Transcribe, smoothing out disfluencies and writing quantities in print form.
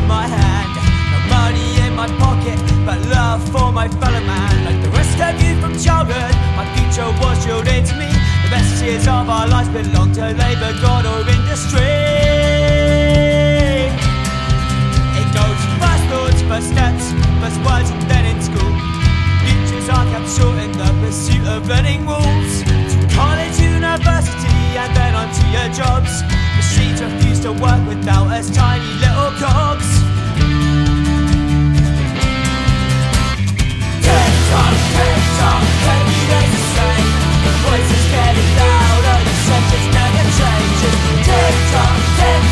my hand. No money in my pocket, but love for my fellow man. Like the rest of you from childhood, my future was drilled into me. The best years of our lives belong to labour, God or industry. It goes first thoughts, first steps, first words and then in school. Futures are kept short in the pursuit of learning rules. To college, university and then onto your jobs. Machines refuse to work without us tiny little cogs. Tick-tock, tick-tock, every day's the same. The voice is getting louder, the sentence never changes. Tick-tock, tick-tock.